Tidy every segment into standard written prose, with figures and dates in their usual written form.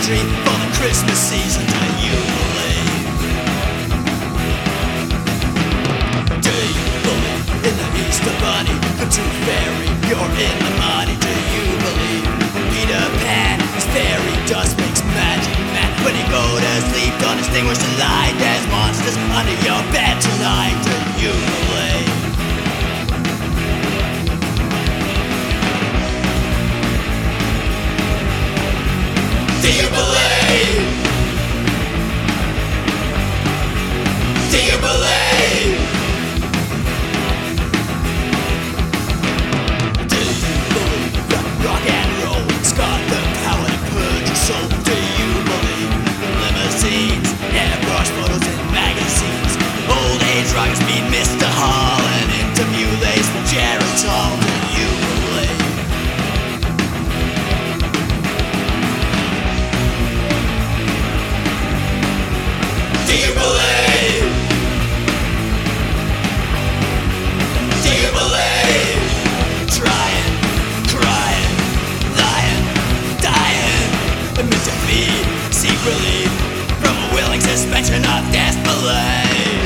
tree for the Christmas season. Do you believe? Do you believe in the Easter Bunny, the Tooth Fairy? You're in the money. Do you believe Peter Pan, his fairy dust makes magic man? When you go to sleep, don't extinguish the light. There's monsters under your bed tonight. Do you believe? Do you believe? Do you believe? Do you believe that rock and roll has got the power to purge your soul? Do you believe in limousines, airbrush photos and magazines? Old age rockers meet Mr. Hall and interview lays from Geritol. Do you believe? Do you believe? Do you believe? Trying, crying, lying, dying, admit defeat, seek relief from a willing suspension of disbelief.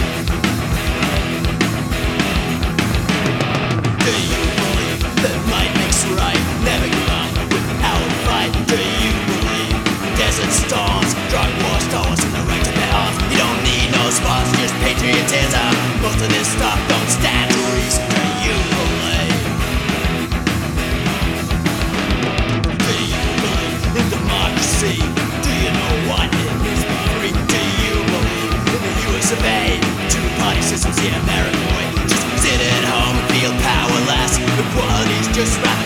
Do you believe that might makes right? Never give up without a fight. Do you believe desert storms, drug war stars, and the right to bear arms? You don't need no sponsors, just patriotism. Most of this stuff don't stand to reason. Do you believe? Do you believe in democracy? Do you know what it is to be free? Do you believe in the US of A? Two-party systems, the American way. Just sit at home and feel powerless. Equality's just rather